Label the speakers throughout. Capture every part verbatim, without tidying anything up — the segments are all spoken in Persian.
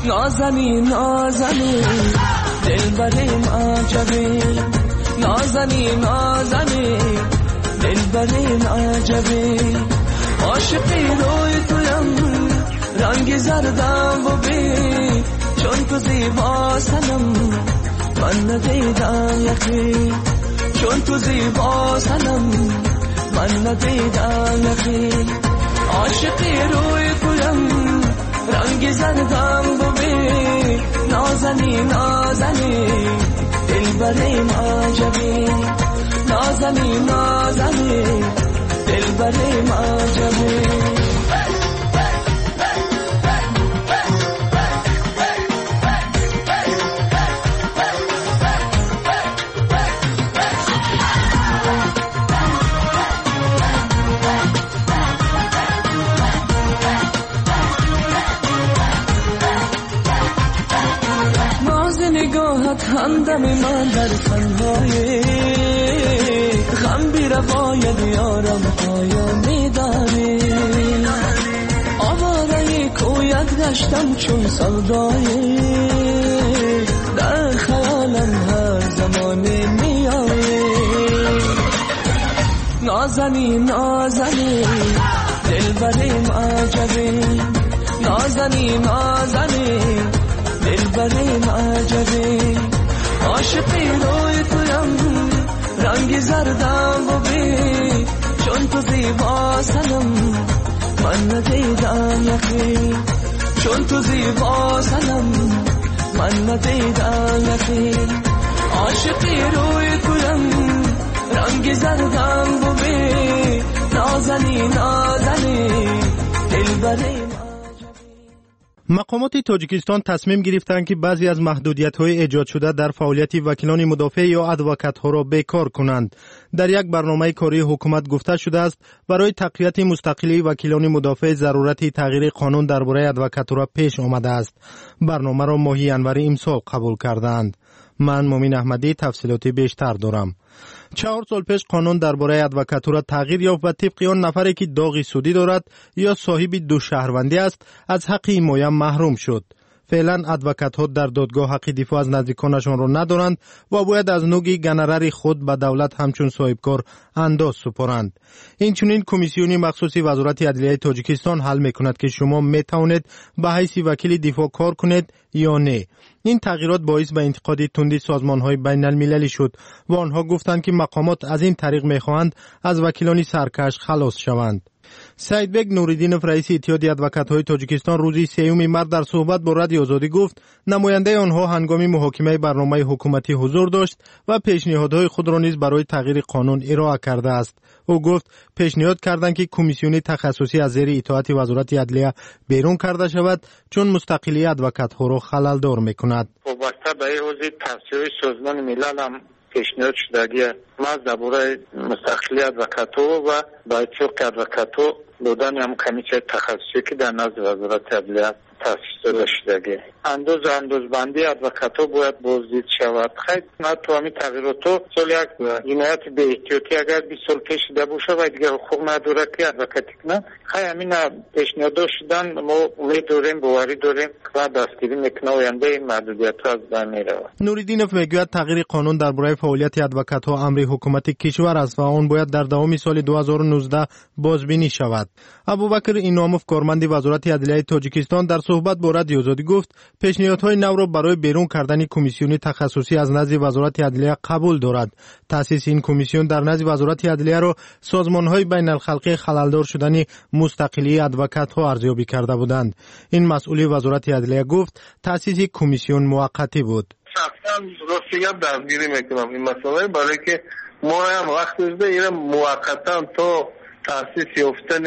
Speaker 1: نازنی نازنی دلبریم عجبی، نازنی نازنی دلبریم عجبی، عاشقی روی تویم رنگ زردم ببین، چون تو زیبا سنم من ندیدم یکی، چون تو زیبا سنم من ندیدم یکی، عاشقی روی تویم رنگ زردم ببین، نازنی نازنی دلبریم عجبی، نازنی نازنی دلبریم عجبی. نگاهت همدم من در تنهایی، غم بی روایت یارم پایانی داری، آواره کویت گشتم چون سودایی، در خیالم هر زمانی میایی، نازنی نازنی دلبریم عجبی، نازنی نازنی دلبریم عجبی، عاشقی روی تویم رنگ زردم ببین، چون تو زیبا سنم من ندیدم یکی، چون تو زیبا سنم من ندیدم یکی، عاشقی روی تویم رنگ زردم ببین، نازنی نازنی دلبریم.
Speaker 2: مقامات تاجیکستان تصمیم گرفتند که بعضی از محدودیت‌های ایجاد شده در فعالیت وکیلان مدافع یا ادوکات‌ها را بیکار کنند. در یک برنامه کاری حکومت گفته شده است برای تقویت مستقلی وکیلان مدافع ضرورت تغییر قانون درباره ادوکاتورا پیش آمده است. برنامه را ماهی انوری امسال قبول کردند. من مومین احمدی تفصیلات بیشتر دارم. چهار سال پیش قانون درباره ادوکاتورا تغییر یافت و طبق آن نفری که داغ سودی دارد یا صاحب دو شهروندی است از حق حمایت محروم شد. فعلا ادوکات‌ها در دادگاه حق دفاع از نزدیکانشان را ندارند و باید از نوع گنراری خود به دولت همچون صاحبکار انداز سپارند. اینچنین کمیسیون مخصوص وزارت عدلیه تاجیکستان حل میکند که شما میتوانید به حیث وکیل دفاع کار کنید یا نه. این تغییرات باعث به انتقاد تندی سازمان‌های بین المللی شد و آنها گفتند که مقامات از این طریق میخواهند از وکیلان سرکش خلاص شوند. سعیدبگ نوریدینوف رئیس اتحاد ادوکات‌های تاجیکستان روز سیوم مارس در صحبت با رادیو آزادی گفت نماینده آنها هنگام محاکمه برنامه حکومتی حضور داشت و پیشنهادهای خود را نیز برای تغییر قانون ارائه کرده است. او گفت پیشنهاد کردند که کمیسیون تخصصی از زیر اطاعت وزارت عدلیه بیرون کرده شود چون مستقلی ادوکات‌ها را خلل‌دار می‌کند.
Speaker 3: وابسته به حوزه توسعه سازمان ملل هم پیشنهاد شده ما درباره مستقلی ادوکاتو و با اتفاق ادوکاتو بودن هم کمیته تخصصی که در نزد وزارت عدلیه تاسیس شده اندوز اندوز بندی ادوکاتو باید بازدید شود. خیلی ما تو همین تغییراتو سال یک جنایت به احتیاطی اگر بیست سال پیش ده باشه و دیگه حقوق نداره که ادوکاتی کنه خیلی همین پیشنهاد شدن ما امید داریم باوری داریم و دستگیری میکنه آینده این محدودیت ها از بین میره.
Speaker 2: نوریدینوف میگوید تغییر قانون درباره فعالیت ادوکات‌ها امر حکومت کشور است و آن باید در دوام سال دو هزار و نوزده بازبینی شود. ابوبکر ایناموف کارمند وزارت عدلیه تاجیکستان در صحبت با رادیو آزادی گفت پیشنهادهای نو را برای بیرون کردن کمیسیون تخصصی از نزد وزارت عدلیه قبول دارد. تأسیس این کمیسیون در نزد وزارت عدلیه را سازمان‌های بین الخلقی خلل‌دار شدن مستقلی ادوکات‌ها ارزیابی کرده بودند. این مسئول وزارت عدلیه گفت تأسیس کمیسیون موقتی بود.
Speaker 4: شخصا راستی درگیری میکنم این مسئله برای که ما هم وقت از ده موقتا تو تأسیس یافتن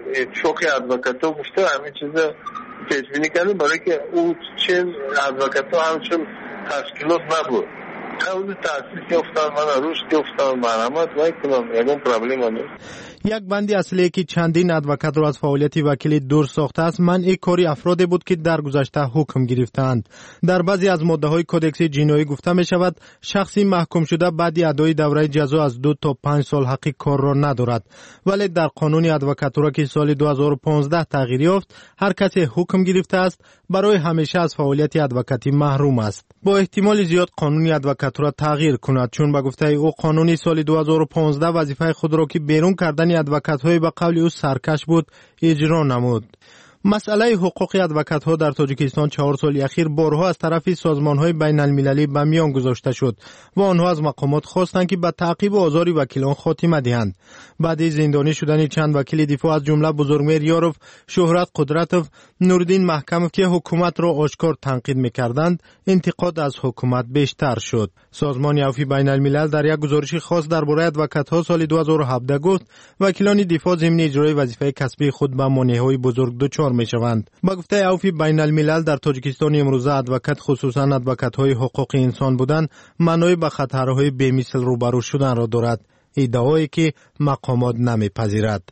Speaker 4: چوک ادوکاتو گفته همین چیزا پیش بینی کردیم برای که او چه ادوکاتو همچون تشکیلات نبود حوض تأسیس یافتن من روش یافتن مرحمت باید کنم یکم پرابلم هم.
Speaker 2: یک بندی اصلی که چندین ادوکات را از فعالیت وکیلی دور ساخته است منع کاری افرادی بود که در گذشته حکم گرفتند. در بعضی از ماده‌های کدکس جنایی گفته می شود شخصی محکوم شده بعد ادای دوره جزا از دو تا پنج سال حق کار را ندارد، ولی در قانون ادوکاتورا که سال دو هزار و پانزده تغییر یافت هر کسی حکم گرفته است برای همیشه از فعالیت ادوکاتی محروم است. با احتمال زیاد قانون ادوکاتورا تغییر کند، چون به گفته او قانون سال دو هزار و پانزده وظیفه خود را که بیرون کردن ادوکات‌های به قول او سرکش بود اجرا نمود. مسئله حقوق ادوکات‌ها در تاجیکستان چهار سال اخیر بارها از طرف سازمان‌های بین المللی به میان گذاشته شد و آنها از مقامات خواستند که به تعقیب و آزار وکیلان خاتمه دهند. بعد از زندانی شدن چند وکیل دفاع از جمله بزرگمیر یاروف، شهرت قدرتوف، نوردین محکموف که حکومت را آشکار تنقید می‌کردند، انتقاد از حکومت بیشتر شد. سازمان عفو بین الملل در یک گزارش خاص درباره ادوکات‌ها سال دو هزار و هفده گفت وکیلان دفاع ضمن اجرای وظیفه کسبی خود به مانع‌های بزرگ دچار می‌شوند. با گفته عفو بین الملل در تاجیکستان امروزه ادوکات خصوصاً ادوکات‌های حقوق انسان بودن معنای به خطرهای بی‌مثل روبرو شدن را دارد، ادعایی که مقامات نمی‌پذیرد.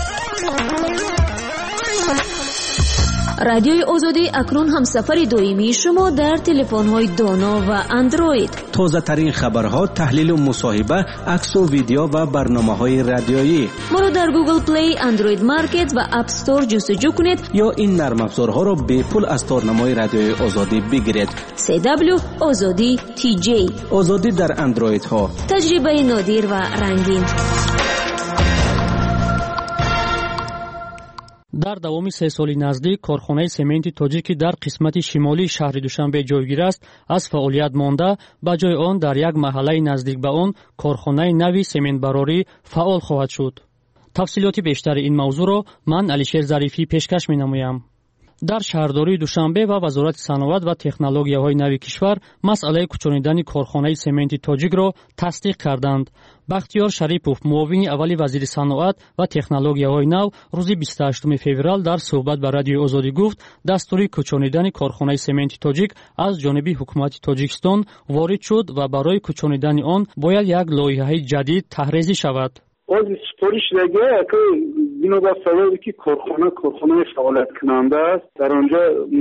Speaker 5: رادیوی آزادی اکنون همسفر دائمی شما در تلفن‌های دانا و اندروید.
Speaker 6: تازه ترین خبرها، تحلیل و مصاحبه، عکس و ویدیو و برنامه‌های رادیویی.
Speaker 5: ما را در گوگل پلی، اندروید مارکت و اپ استور جستجو کنید
Speaker 6: یا این نرم افزارها را به پول از تارنمای رادیوی آزادی بگیرید.
Speaker 5: سی دبلیو آزادی تی جی.
Speaker 6: آزادی در اندروید ها.
Speaker 5: تجربه نادر و رنگین.
Speaker 7: در دوامی سه سالی نزدیک کارخانه سمنت تاجیکی در قسمت شمالی شهر دوشنبه جایگیر است از فعالیت مانده، به جای آن در یک محله نزدیک به آن کارخانه نوی سمنت براری فعال خواهد شد. تفصیلات بیشتر این موضوع را من علیشیر ظریفی پیشکش می نمایم. در شهرداری دوشنبه و وزارت صنعت و تکنولوژی‌های نوی کشور مسئله کوچانیدن کارخانه سمنت تاجیک را تصدیق کردند. بختیار شریپوف، معاون اولی وزیر صنعت و تکنولوژی‌های نو، روز بیست و هشتم فوریه در صحبت با رادیو آزادی گفت دستور کوچانیدن کارخانه سمنت تاجیک از جانب حکومت تاجیکستان وارد شد و برای کوچانیدن آن باید یک لایحه جدید طرحریزی شود.
Speaker 8: از سپارش داده که بنابر سببی که کارخانه کارخانه فعالیت کننده است، در آنجا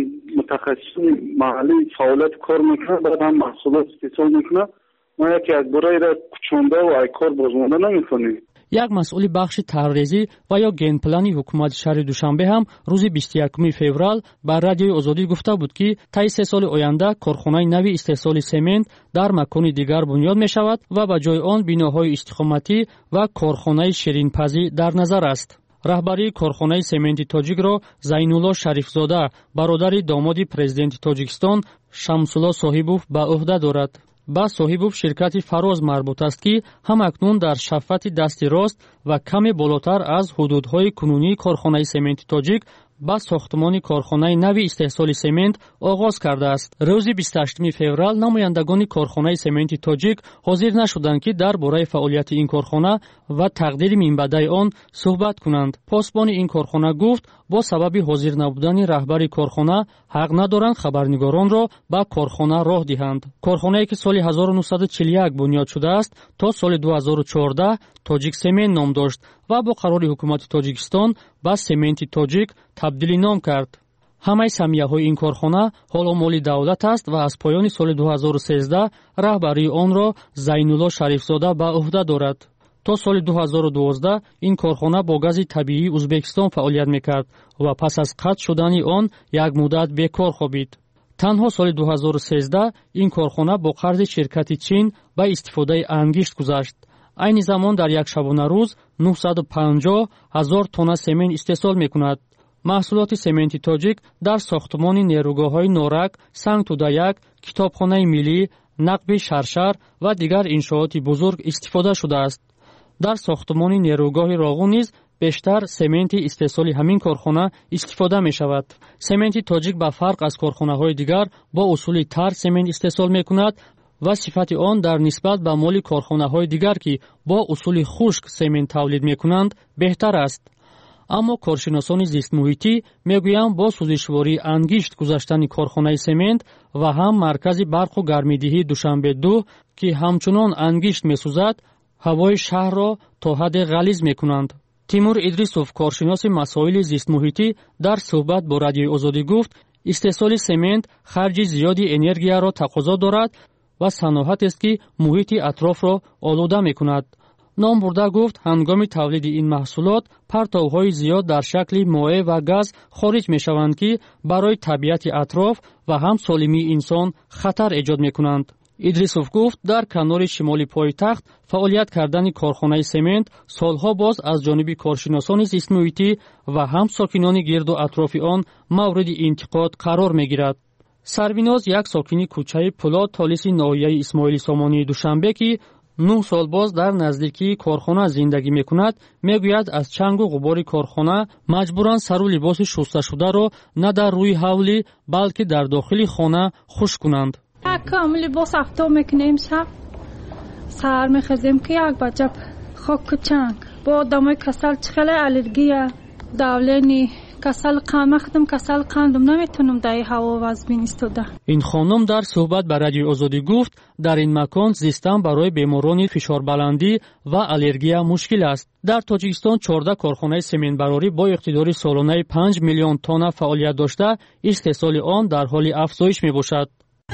Speaker 8: متخصصین محلی فعالیت کار میکنه، بعد هم محصولات استحصال میکنه. ما یکی از برای را کوچانده و ای کار بازمانده نمیکنیم.
Speaker 7: یک مسئول بخش طرحریزی و یا گین پلانی حکومت شهر دوشنبه هم روز بیست و یکم فوریه بر رادیوی آزادی گفته بود که طی سه سال آینده کارخانه نوی استحصال سمنت در مکان دیگر بنیاد می شود و به جای آن بناهای استقامتی و کارخانه شیرینپزی در نظر است. رهبری کارخانه سمنت تاجیک را زینالله شریفزاده، برادر داماد پرزیدنت تاجیکستان شمس‌الله صاحبوف به عهده دارد. با صاحبوف شرکت فراز مربوط است که هم اکنون در شفت دست راست و کمی بالاتر از حدودهای کنونی کارخانه سمنت تاجیک با ساختمان کارخانه نوی استحصال سمنت آغاز کرده است. روز بیست و هشتم فوریه نمایندگان کارخانه سمنت تاجیک حاضر نشدند که درباره فعالیت این کارخانه و تقدیر منبعد آن صحبت کنند. پاسبان این کارخانه گفت با سبب حاضر نبودن رهبر کارخانه حق ندارند خبرنگاران را به کارخانه راه دهند. کارخانه‌ای که سال هزار و نهصد و چهل و یک بنیاد شده است تا سال دو هزار و چهارده تاجیک سمنت نام داشت و با قرار حکومت تاجیکستان به سمنت تاجیک تبدیلی نام کرد. همه سهمیه‌های این کارخانه حال مالی دولت است و از پایان سال دو هزار و سیزده رهبری آن را زینالله شریفزاده به عهده دارد. تا سال دو هزار و دوازده این کارخانه با گاز طبیعی ازبکستان فعالیت می‌کرد و پس از قطع شدن آن یک مدت بیکار خوابید. تنها سال دو هزار و سیزده این کارخانه با قرض شرکت چین به استفاده انگشت گذشت. این زمان در یک شبانه روز نهصد و پنجاه هزار تن سمنت استحصال می‌کند. محصولات سمنت تاجیک در ساختمان نیروگاه‌های نورک، سنگ تودایک، کتابخانه ملی، نقب شرشر و دیگر انشاءات بزرگ استفاده شده است. در ساختمان نیروگاه راغون نیز بیشتر سمنت استحصال همین کارخانه استفاده می شود. سمنت تاجیک به فرق از کارخانه های دیگر با اصول تر سمنت استحصال می کند و صفت آن در نسبت به مال کارخانه های دیگر که با اصول خشک سمنت تولید می کنند بهتر است. اما کارشناسان زیست محیطی میگویند با سوزشواری انگشت گذاشتن کارخانه سمنت و هم مرکز برق و گرمیدهی دوشنبه دو که همچنان انگشت میسوزد هوای شهر را تا حد غلیظ میکنند. тимур идрисов, коршиноси масоили зистмуҳитӣ, дар суҳбат бо радиои озодӣ гуфт, истеҳсоли семент харҷи зиёди энергияро тақозо дорад ва саноҳатест, ки муҳити атрофро олуда мекунад. ном бурда гуфт, ҳангоми тавлиди ин маҳсулот партовҳои зиёд дар шакли моеъ ва газ хориҷ мешаванд, ки барои табиати атроф ва ҳам солимии инсон хатар эҷод мекунанд. идрисов гуфт, дар канори шимоли пойтахт фаъолият кардани корхонаи семент солҳо боз аз ҷониби коршиносони зистмуҳитӣ ва ҳам сокинони гирду атрофи он мавриди интиқод қарор мегирад. сарвиноз, як сокини кӯчаи Пулод Толиси ноҳияи Исмоили Сомонии Душанбе, ки нӯҳ сол боз дар наздикии корхона зиндагӣ мекунад, мегӯяд, аз чангу ғубори корхона маҷбуран сару либоси шусташударо на дар рӯи ҳавлӣ, балки дар дохили хона хушк кунанд.
Speaker 9: کام لباس افتو میکنیم شب سهر میخزیم که یک بجب خاک چنگ با آدمای کسل چخله الرژی داولنی کسل قند مخدم کسل قندم نمیتونم در هوا وزبین ایستاده.
Speaker 7: این خانم در صحبت با رادیوی آزادی گفت، در این مکان زیستن برای بیماران فشار بلندی و الرژی مشکل است. در تاجیکستان چهارده کارخانه سمنت براری با اقتدار سالانه پنج میلیون تن فعالیت داشته، استحصال آن در حال افزایش میباشد.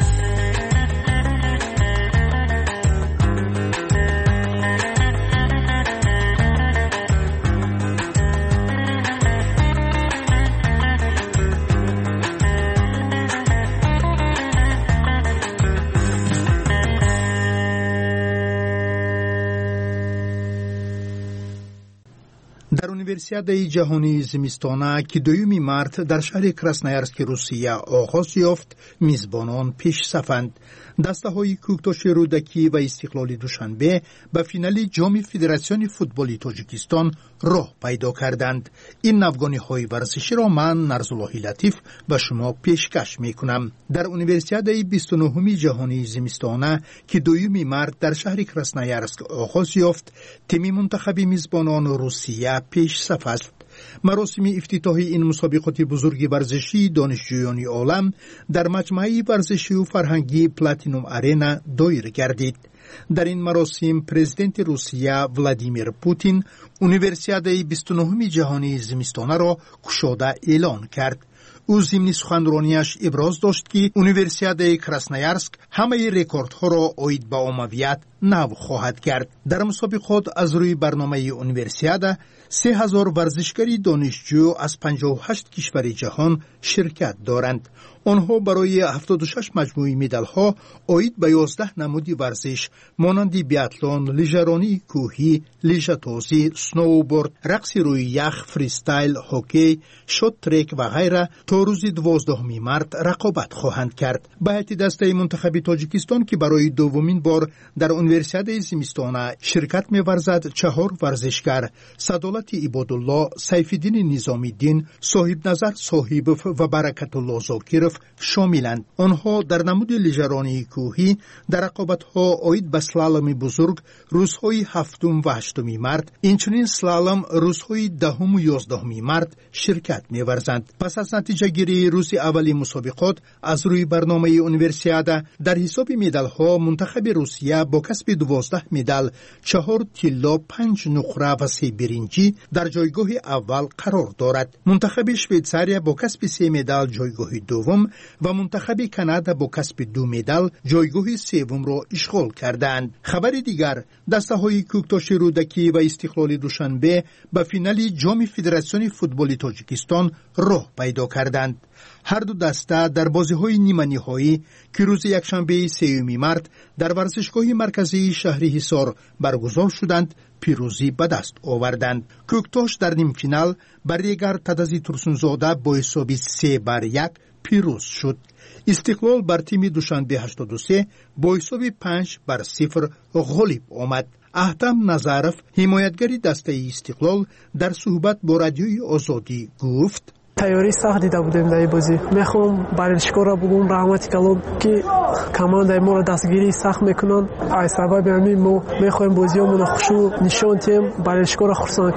Speaker 10: در универсиадаи ҷаҳонии зимистона ки дуюми март дар шаҳри Красноярски Русия оғоз ёфт, мизбонон пешсафанд. дастаҳои кӯктоши рӯдакӣ ва истиқлоли Душанбе ба финали ҷоми Федератсиони футболи Тоҷикистон роҳ пайдо карданд. ин навгониҳои варзиширо ман Нарзуллоҳи Латиф ба шумо пешкаш мекунам. дар универсиадаи бисту нӯҳуми ҷаҳонии зимистона ки дуюми март дар шаҳри Красноярск оғоз ёфт, тими мунтахаби мизбонон Русия пешсаф аст. маросими ифтитоҳи ин мусобиқоти бузурги варзишии донишҷӯёни олам дар маҷмӯаи варзишию фарҳангии Platinum Arena доир гардид. дар ин маросим президенти Русия Владимир Путин универсиадаи бисту нӯҳуми ҷаҳонии зимистонаро кушода эълон кард. ӯ зимни суханронияш иброз дошт, ки универсиадаи Красноярск ҳамаи рекордҳоро оид ба оммавият нав хоҳад кард. дар мусобиқот аз рӯи барномаи универсиада се ҳазор варзишгари донишҷӯ аз панҷоҳу ҳашт кишвари ҷаҳон ширкат доранд. онҳо барои ҳафтоду шаш маҷмӯи медалҳо оид ба ёздаҳ намуди варзиш монанди биатлон, лижаронии кӯҳӣ, лижатозӣ, сноуборд, рақси рӯи ях, фристайл, ҳоккей, шот-трек ва ғайра то рӯзи дувоздаҳуми март рақобат хоҳанд кард. ба ҳайати дастаи мунтахаби Тоҷикистон, ки барои дуввумин бор дар универсиадаи зимистона ширкат меварзад, чаҳор варзишгар Садолати Ибодулло, Сайфиддини Низомиддин, Соҳибназар Соҳибов ва Баракатулло Зокиров шомиланд. онҳо дар намуди лижаронии кӯҳӣ дар рақобатҳо оид ба слаломи бузург рӯзҳои ҳафтум ва ҳаштуми март, инчунин слалом рӯзҳои даҳуму ёздаҳуми март ширкат меварзанд. пас аз натиҷагирии рӯзи аввали мусобиқот аз рӯи барномаи универсиада, дар ҳисоби медалҳо мунтахаби Русия бо касби дувоздаҳ медал, чаҳор тилло, панҷ нуқра ва се биринҷӣ дар ҷойгоҳи аввал қарор дорад. мунтахаби Швейтсария бо касби се медал ҷойгоҳи дуввум ва мунтахаби Канада бо касби ду медал ҷойгоҳи севумро ишғол кардаанд. хабари дигар, дастаҳои кӯктоши рӯдакӣ ва истиқлоли Душанбе ба финали ҷоми Федератсиони футболи Тоҷикистон роҳ пайдо карданд. ҳар ду даста дар бозиҳои ниманиҳоӣ, ки рӯзи якшанбеи сеюми март дар варзишгоҳи марказии шаҳри Ҳисор баргузор шуданд, пирӯзӣ ба даст оварданд. кӯктош дар нимфинал ба Регар Тадази Турсунзода бо ҳисоби се бар як пирӯз шуд. истиқлол бар тими Душанбе ҳаштоду се бо ҳисоби панҷ бар сифр ғолиб омад. аҳтам Назаров, ҳимоятгари дастаи истиқлол, дар суҳбат бо радиои Озодӣ гуфт:
Speaker 11: тайёрии сахт дида будем дар ин бозӣ. мехоҳам барелшикора бугум раҳмати калон, ки командаи моро дастгирии сахт мекунанд. аз сабаби ҳамин мо мехоҳем бозиҳоамонро хушу нишон диҳем, барелшикора хурсанд кунем.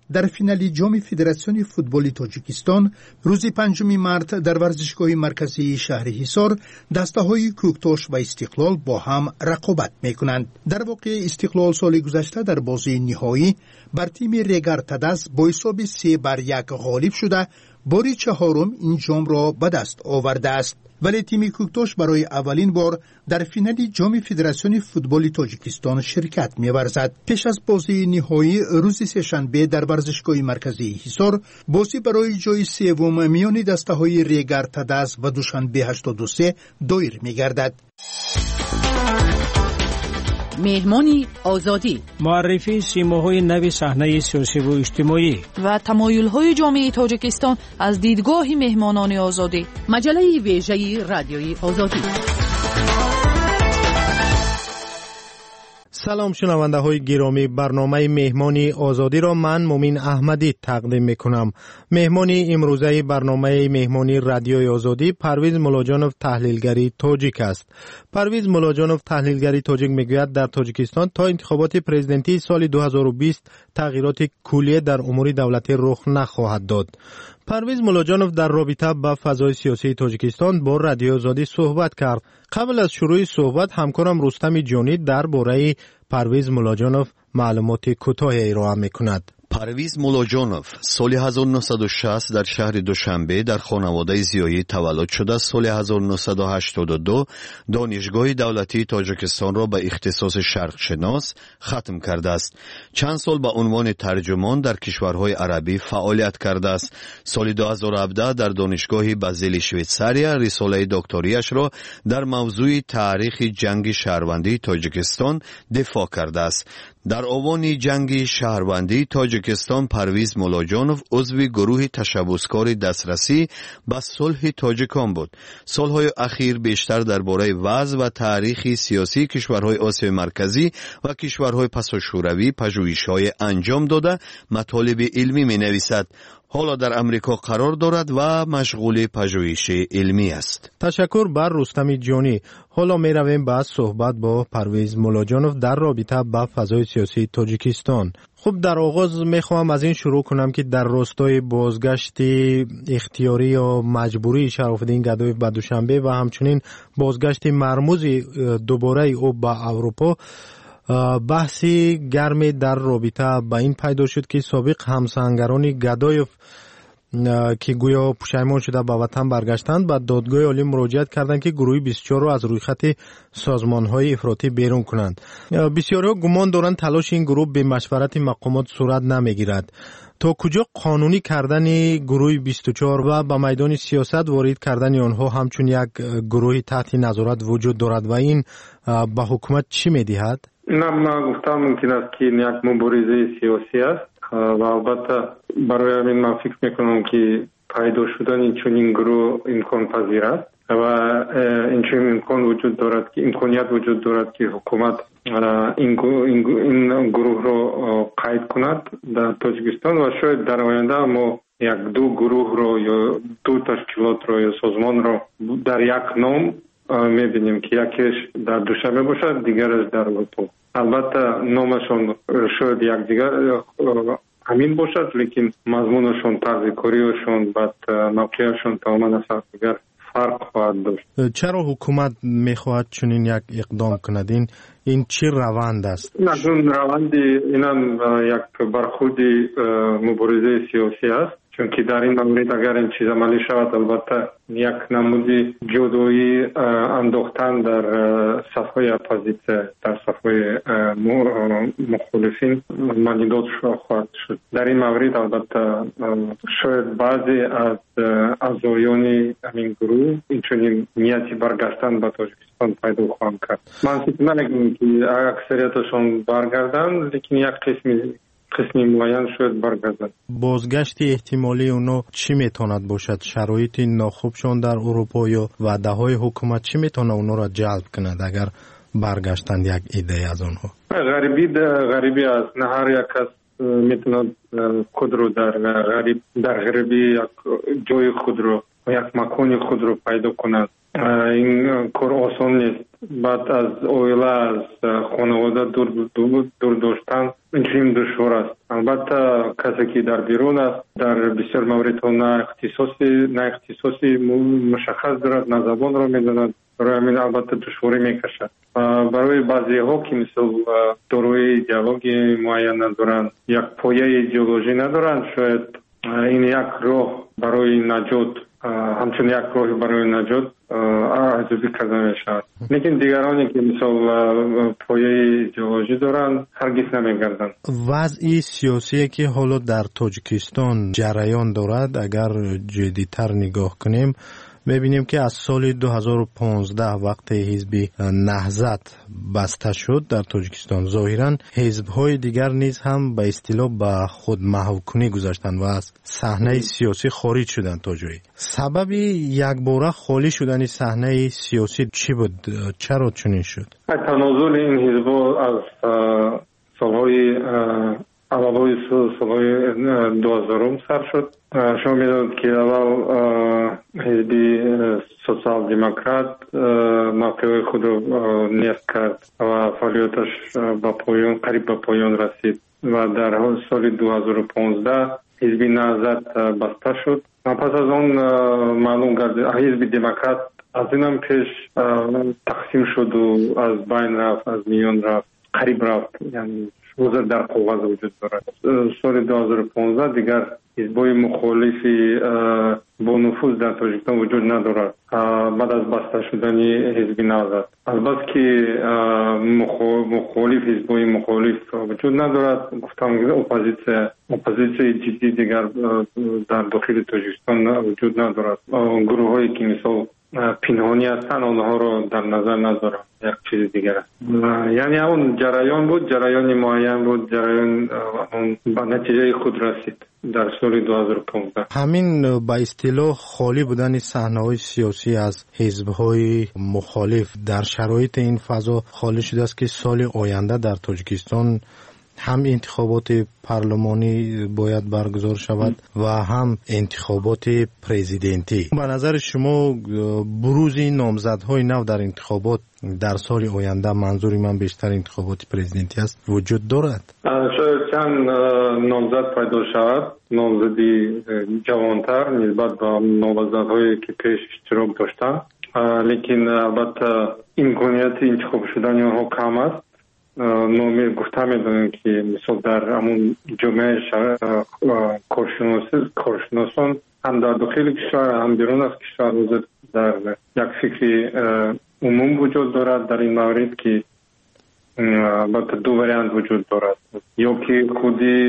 Speaker 10: در فینال جام فدراسیون فوتبال تاجیکستان روز پنجم مارس در ورزشگاه مرکزی شهر حصار دسته‌های کوکتاش و استقلال با هم رقابت می‌کنند. در واقع استقلال سال گذشته در بازی نهایی بر تیم ریگر تدس با حساب سه بر یک غالب شده باری چهارم این جام را به دست آورده است. ولی تیم کوکتاش برای اولین بار در فینال جام فدراسیون فوتبال تاجیکستان شرکت می‌ورزد. پیش از بازی نهایی روز سه‌شنبه در ورزشگاه مرکزی حصار بازی برای جای سوم میان دسته‌های ریگر تدس و دوشنبه هشتاد و سه دایر می‌گردد.
Speaker 12: مهمانی آزادی،
Speaker 6: معرفی سیماهای نو صحنه سیاسی و اجتماعی
Speaker 12: و تمایل‌های جامعه تاجیکستان از دیدگاه مهمانان آزادی. مجله ویژه رادیوی آزادی.
Speaker 2: سلام شنونده های گرامی، برنامه مهمانی آزادی را من مومین احمدی تقدیم میکنم. مهمانی امروزه برنامه مهمانی رادیوی آزادی پرویز مولاجانوف تحلیلگری تاجیک است. پرویز مولاجانوف تحلیلگری تاجیک میگوید در تاجیکستان تا انتخابات پرزیدنتی سال دو هزار و بیست تغییرات کلی در امور دولتی رخ نخواهد داد. پرویز مولاجانوف در رابطه با فضای سیاسی تاجیکستان با رادیو آزادی صحبت کرد. قبل از شروع صحبت همکارم رستم جانی درباره پرویز مولاجانوف معلومات کوتاهی ارائه می‌کند.
Speaker 13: پرویز مولاجانوف سال هزار و نهصد و شصت در شهر دوشنبه در خانواده زیایی تولد شده. سال هزار و نهصد و هشتاد و دو دانشگاه دولتی تاجیکستان را به اختصاص شرق شناس ختم کرده است. چند سال به عنوان ترجمان در کشورهای عربی فعالیت کرده است. سال دو هزار و هفده در دانشگاه بازیل شویتساریا رساله دکتریش را در موضوع تاریخ جنگ شهروندی تاجیکستان دفاع کرده است. در آوان جنگ شهروندی تاجیکستان پرویز مولاجانوف عضو گروه تشبثکار دسترسی به صلح تاجیکان بود. سالهای اخیر بیشتر درباره وضع و تاریخ سیاسی کشورهای آسیای مرکزی و کشورهای پساشوروی پژوهش‌های انجام داده مطالب علمی می‌نویسد. حالا در امریکا قرار دارد و مشغول پژوهش علمی است.
Speaker 2: تشکر بر رستم جانی. حالا می رویم به صحبت با پرویز مولاجانوف در رابطه با فضای سیاسی تاجیکستان. خب در آغاز می خواهم از این شروع کنم که در راستای بازگشت اختیاری یا مجبوری شراف‌الدین گدایف به دوشنبه و همچنین بازگشت مرموز دوباره او به اروپا، بحثی گرمی در رابطه با این پیدا شد که سابق همسنگران گدایف که گویا پشیمان شده به وطن برگشتند به دادگاه عالی مراجعت کردند که گروه بیست و چهار را از روی خط سازمان‌های افراطی بیرون کنند. بسیاری‌ها گمان دارند تلاش این گروه به مشورت مقامات صورت نمیگیرد. تا کجا قانونی کردن گروه بیست و چهار و به میدان سیاست وارد کردن آنها همچون یک گروه تحت نظارت وجود دارد و این به حکومت چی می‌دهد؟
Speaker 4: نه، من گفتم ممکن است که یک مبارزه سیاسی است و البته برای همین من فکر میکنم که پیدا شدن این چنین گروه امکان پذیر است و این چنین امکان وجود دارد که امکانیت وجود دارد که حکومت این این گروه رو قید کند در تاجیکستان و شاید در آینده ما یک دو گروه رو یا دو تشکیلات رو یا سازمان رو در یک نام میبینیم که یکیش در دوشنبه باشد دیگرش در اروپا. البته نامشون شاید یک دیگر همین باشد لیکن مضمونشون، طرز کاریشون، بعد موقعشون تماما از دیگر فرق خواهد داشت.
Speaker 2: چرا حکومت میخواهد چنین یک اقدام کند؟ این این چی روند است؟
Speaker 4: نه، اون روندی اینم یک برخورد مبارزه سیاسی است، چون که در این مورد اگر این چیز عملی شود البته یک نمودی جدایی انداختن در صفحه اپوزیسیون، در صفحه مخالفین مالیدات خواهد شد. در این مورد البته شاید بعضی از اعضایان این گروه این چنین نیتی برگشتن به تاجیکستان پیدا خواهند کرد. من فکر نمی‌کنم که اکثریتشون برگردن، لیکن یک قسمی قسمی معین شاید برگردن.
Speaker 2: بازگشت احتمالی اونا چی میتواند باشد؟ شرایط ناخوبشان در اروپا یا وعده های حکومت چی میتونه اونا را جلب کند اگر برگشتند یک ایده از اونها؟
Speaker 4: غریبی غریبی است. نه هر یک کس میتونه خود رو در غریب در غریبی یک جای خود رو یک مکان خود رو پیدا کند. این کار آسان نیست.
Speaker 14: بعد از اویلا از خانواده دور دور داشتن این دشوار است. البته کسی که در بیرون است در بسیار موردها نه اختصاصی نه اختصاصی مشخص دارد، نه زبان را میداند، برای همین البته دشواری میکشد. برای بعضی ها که مثل داروی ایدئولوژی معین ندارند، یک پایه ایدئولوژی ندارند، شاید این یک راه برای نجات، همچون یک راه برای نجات ارزیابی کرده میشود. لیکن دیگرانی که مثل پایه ایدئولوژی دارند هرگز نمیگردند.
Speaker 2: وضع سیاسی که حالا در تاجیکستان جریان دارد اگر جدی‌تر نگاه کنیم می‌بینیم که از سال دو هزار و پانزده وقت حزب نهضت بسته شد در تاجیکستان، ظاهراً حزب‌های دیگر نیز هم به اصطلاح به خود محوکنی گذاشتند و از صحنه سیاسی خارج شدند. تاجوری سبب یکباره خالی شدن صحنه سیاسی چی بود؟ چرا چنین شد؟
Speaker 14: تنازل این حزب‌ها از سال‌های اولای سال‌های دو هزارم سر شد. شما می‌دانید که اول حزب سوسیال دموکرات موقع خود را نیست کرد و فعالیتش به پایان قریب به پایان رسید و در سال دو هزار و پانزده حزب نهضت بسته شد. پس از آن معلوم گردید حزب دموکرات از اینم پیش تقسیم شد و از بین رفت، از میان رفت، قریب رفت، یعنی حضور در قوت وجود دارد. سال دو هزار و پانزده دیگر حزب‌های مخالفی با نفوذ در تاجیکستان وجود ندارد بعد از بسته شدن حزب نهضت. البته که مخالف حزب‌های مخالف وجود ندارد، گفتم اپوزیسیون اپوزیسیون جدی دیگر در داخل تاجیکستان وجود ندارد. گروه‌هایی که مثل پنهانی هستند آنها را در نظر ندارم، یک چیز دیگر است. یعنی اون جریان بود، جریان معین بود، جریان به نتیجه خود رسید در سال دو هزار و پانزده.
Speaker 2: همین به اصطلاح خالی بودن صحنه‌های سیاسی از حزب‌های مخالف در شرایط این فضا خالی شده است که سال آینده در تاجیکستان هم انتخابات پارلمانی باید برگزار شود و هم انتخابات پرزیدنتی. به نظر شما بروز نامزدهای نو در انتخابات در سال آینده، منظوری من بیشتر انتخابات پرزیدنتی است، وجود دارد؟
Speaker 14: شاید چند نامزد پیدا شود، نامزدی جوانتر نسبت به نامزدهایی که پیش اشتراک داشتند، لیکن البته امکانیت انتخاب شدن آنها کم است. نومی گفته میدونیم که مثل در همون جامعه کارشناسان هم در داخل کشور هم بیرون از کشور وجود در یک فکر عموم وجود دارد در این مورد که البته دو وریانت وجود دارد، یا که خودی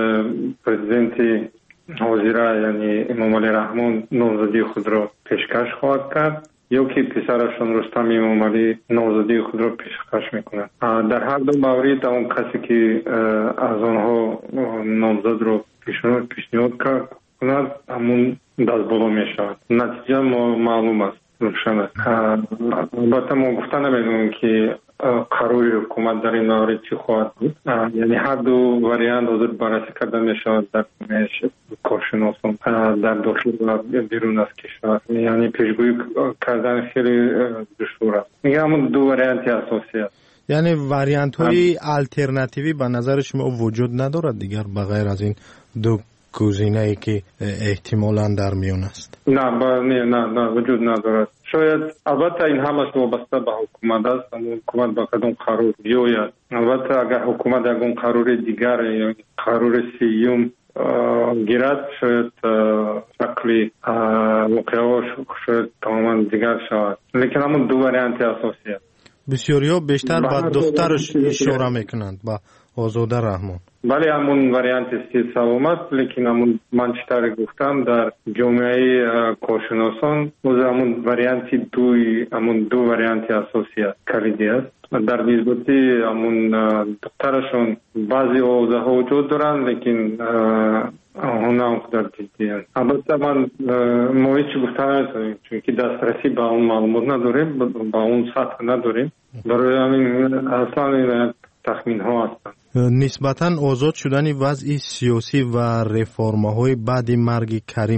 Speaker 14: پرزیدنت حاضره یعنی امام علی رحمان نامزدی خود را پیشکش خواهد کرد، یا که پسرشان رستم امام علی نامزدی خود را پیشکش میکنند. در هر دو مورد اون کسی که از آنها نامزد را پیشنهاد پیشنهاد کند همون دست بالا میشود. نتیجه معلوم است، روشن است. البته ما گفته نمیدونیم که قرار حکومت در این مورد چی خواهد بود. یعنی هر دو وریانت حاضر بررسی کرده میشود در کارشناسان در داخل و بیرون از کشور. یعنی پیشگویی کردن خیلی دشوار است. میگم همون دو وریانت اساسی است.
Speaker 2: یعنی وریانت های الटरनेटिव्ی به نظر شما وجود ندارد دیگر بغیر از این دو گزینه ای که احتمالاً در میان است؟
Speaker 14: نه نه نه نه وجود ندارد. شاید البته این همش وابسته به حکومت است، حکومت با کدام قرار بیاید. البته اگر حکومت یکون قرار دیگر یا قرار سیوم گیرد شاید شکلی واقعاش شاید تماما دیگر شود، لیکن همون دو وریانت اساسی است.
Speaker 2: بسیاری ها بیشتر به دخترش اشاره میکنند، با آزاده رحمان.
Speaker 14: بله همون وریانت سوم است، لیکن همون من چطور گفتم در جامعه کارشناسان همون وریانت دوی همون دو وریانت اساسی است، کلیدی است. در نسبتی همون دخترشون بعضی آوازه ها وجود دارند، لیکن آنها هم در جدی است. البته من ما هیچ گفتم نمیتونیم چون که دسترسی به اون معلومات نداریم، به اون سطح نداریم، برای همین اصلا تخمین ها هستند.
Speaker 2: نسبتاً آزاد شدن وضع سیاسی و رفرم‌های بعد مرگ کریموف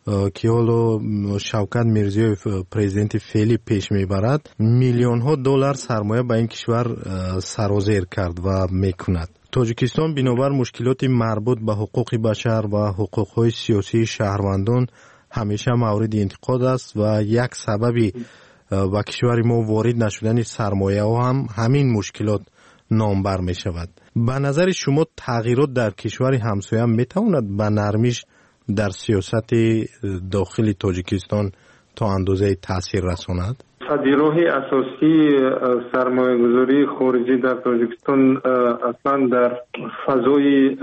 Speaker 2: که حالا شوکت میرزیویف پرزیدنت فعلی پیش میبرد میلیون ها دلار سرمایه به این کشور سرازیر کرد و میکند. تاجیکستان بنابر مشکلات مربوط به حقوق بشر و حقوق‌های سیاسی شهروندان همیشه مورد انتقاد است و یک سببی به کشور ما وارد نشدن سرمایه ها هم همین مشکلات نامبر می شود. به نظر شما تغییرات در کشور همسایه می تواند به نرمیش در سیاست داخل تاجیکستان تا اندازه تاثیر رساند؟
Speaker 14: صدیراه اساسی سرمایه گذاری خارجی در تاجیکستان اصلا در فضای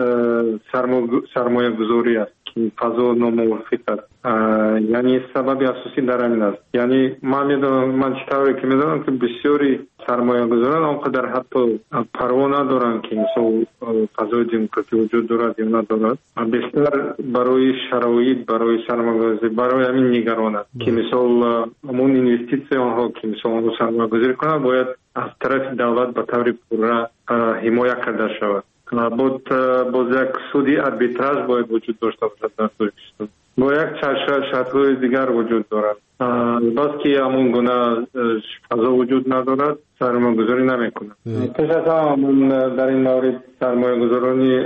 Speaker 14: سرمایه گذاری است که فضا ناموافق است. یعنی سبب اساسی در همین است. یعنی من میدونم من چطوری که میدونم که بسیاری سرمایه گذاران آنقدر حتی پروا ندارن که مثلا فضای دموکراسی وجود دارد یا ندارد، بیشتر برای شرایط برای سرمایه گذاری برای همین نگران است که مثلا همون اینوستیسی آنها که مثلا آنها سرمایه گذاری کنند باید از طرف دولت به طور پورا حمایت کرده شود. بود باز یک سودی اربیتراژ باید وجود داشته باشد در تاجیکستان. با یک شرط‌های دیگر وجود دارد. بس که همون گونه فضا وجود ندارد سرمایه گذاری نمی کند. پیش از همون در این مورد سرمایه گذارانی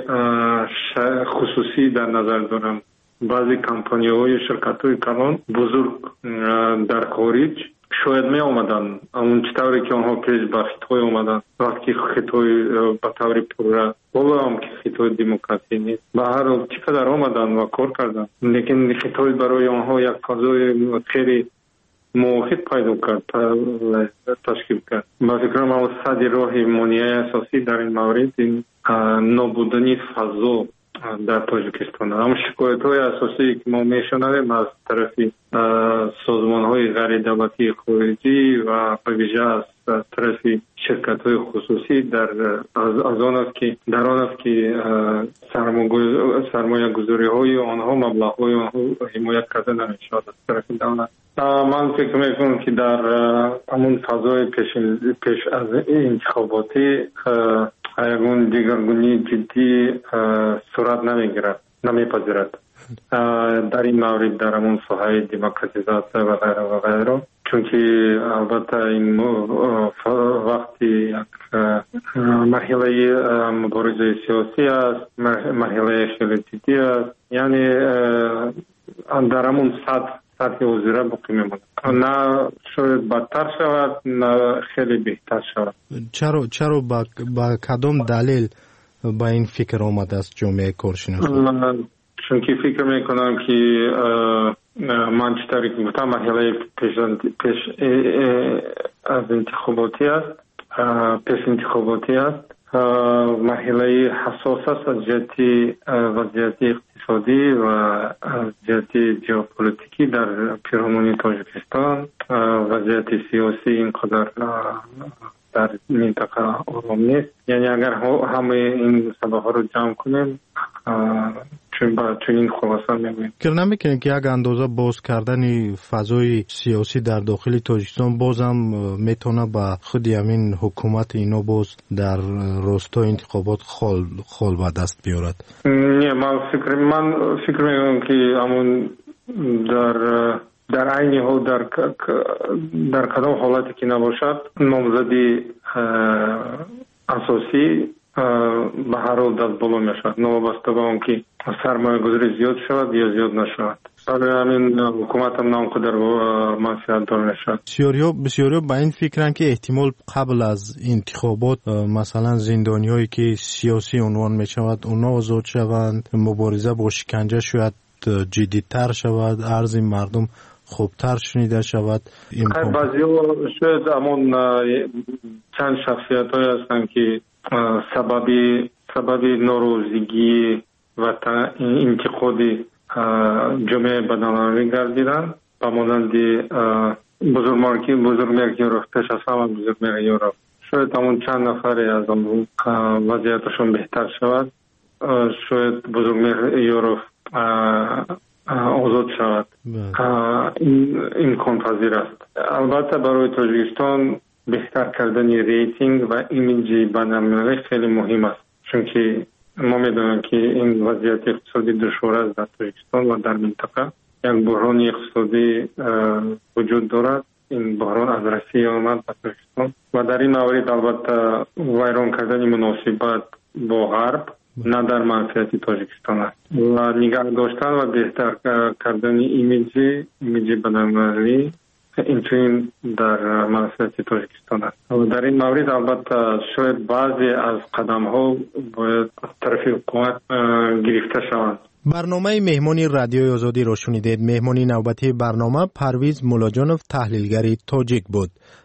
Speaker 14: خصوصی در نظر دارم. بعضی کمپانی های شرکت های کلان بزرگ در خارج شاید می آمدن اون چطوری که آنها پیش به خطای آمدن وقتی خطای به طور پورا بالا هم که خطای دموکراسی نیست به هر حال چقدر آمدن و کار کردن لیکن خطای برای آنها یک فضای خیلی موافق پیدا کرد تشکیل کرد. با فکرم اون صدی راه مانعی اساسی در این مورد این نابودنی فضا در تاجیکستان. هم شکایت های اساسی که ما میشنویم از طرف سازمان های غیر دولتی خارجی و به ویژه از طرف شرکت های خصوصی در از آن است که در آن است که سرمایه گذاری های آنها مبلغ های آنها حمایت کرده نمیشود از طرف دولت. من فکر میکنم که در همون فضای پیش, پیش از انتخاباتی اون دیگرگونی جدی صورت نمیگیرد نمیپذیرد در این مورد در همون ساحه دموکراتیزاسیون و غیره و غیره، چون که البته این وقتی یک مرحله مبارزه سیاسی است، مرحله خیلی جدی است، یعنی در همون سطح سطح وزیره باقی میمونه، نه شاید بدتر شود نه خیلی بهتر شود.
Speaker 2: چرا چرا با, با کدام دلیل با این فکر آمده است جامعه کارشناس؟
Speaker 14: چون که فکر میکنم که من چطوری که گفتم مرحله پیش, پیش از انتخاباتی است پیش انتخاباتی است مرحله حساس است از جهت وضعیت اقتصادی و از جهت ژئوپلیتیکی در پیرامون تاجیکستان. وضعیت سیاسی اینقدر در منطقه آرام نیست، یعنی اگر همه این سبب‌ها رو جمع کنیم چون با چنین خلاصه می‌بینیم
Speaker 2: که نمی‌کنیم که یک اندازه باز کردن فضای سیاسی در داخل تاجیکستان بازم میتونه با خود همین حکومت اینو باز در راستای انتخابات خال خال به دست بیارد.
Speaker 14: نه من فکر من فکر می‌کنم که همون در در عین حال در در کدام حالتی که نباشد نامزدی اساسی به هر حال دست بالا میشود، نوابسته به اون که سرمایه گذاری زیاد شود یا زیاد نشود. برای همین حکومت هم نامقدر منفعت دار میشود.
Speaker 2: بسیاری بسیاری با این فکرن که احتمال قبل از انتخابات مثلا زندانی هایی که سیاسی عنوان میشود اونا آزاد شوند، مبارزه با شکنجه شاید جدیدتر شود، ارز مردم خوبتر شنیده شود.
Speaker 14: بعضی ها شاید همون چند شخصیت های هستن که سببی سببی ناروزگی و انتقادی جمعه بدنامی گردیدن با مانند بزرگمارکی بزرگمرگ یوروپ پیش از همه بزرگمرگ یوروپ. شاید همون چند نفری از اون وضعیتشون بهتر شود، شاید بزرگمرگ یوروپ آزاد شود. این امکان پذیر است. البته برای تاجیکستان بهتر کردن ریتینگ و ایمیج بین‌المللی خیلی مهم است، چون که ما میدونیم که این وضعیت اقتصادی دشوار است در تاجیکستان و در منطقه یک بحران اقتصادی وجود دارد. این بحران از روسیه آمد به تاجیکستان و در این مورد البته ویران کردن مناسبت با غرب نه در منفعت تاجیکستان است و نگاه داشتن و بهتر کردن ایمیجی ایمیجی بین‌المللی اینچنین در منفعت تاجیکستان است و در این مورد البته شاید بعضی از قدم ها باید از طرف حکومت گرفته شوند.
Speaker 2: برنامه مهمانی رادیوی آزادی را شنیدید. مهمانی نوبتی برنامه پرویز مولاجانوف تحلیلگری تاجیک بود.